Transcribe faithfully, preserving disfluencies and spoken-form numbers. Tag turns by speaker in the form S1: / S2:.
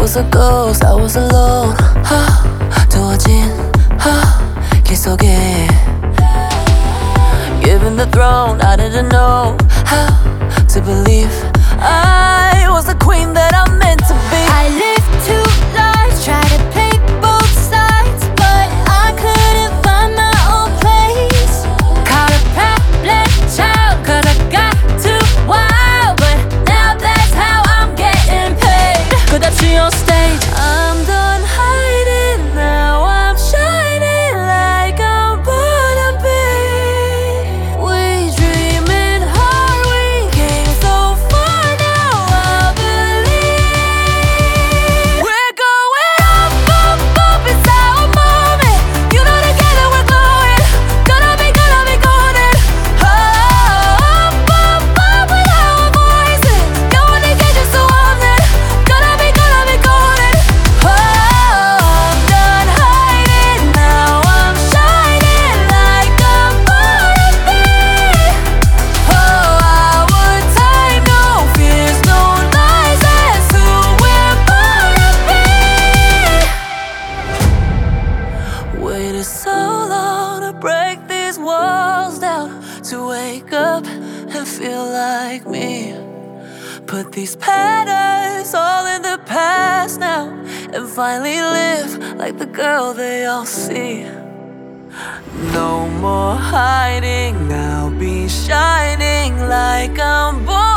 S1: was a ghost, I was alone. 하, 두어진 하, 길 속에 Given the throne, I didn't know how to believe I was the queen that I'm meant to be.
S2: I lived two lives, tried to play both sides, but I couldn't find my own place. Caught a problem child, cause I got too wild, but now that's how I'm getting paid.
S1: 끝없이 on stage, I'm done hiding, now I'm shining like I'm born to be. We dreaming hard, we came so far, now I believe. We're going up, up, up, it's our moment. You know together we're glowing, gonna be, gonna be golden. Up, up, up with our voices, going to get you so on it. Gonna be, gonna be golden. Oh, I'm done hiding, now I'm shining like I'm born to be. Oh, our time, no fears, no lies, that's who we're born to be. Waited so long to break these walls down, to wake up and feel like me. Put these patterns all in the past now, and finally live like the girl they all see. No more hiding, I'll be shining like I'm born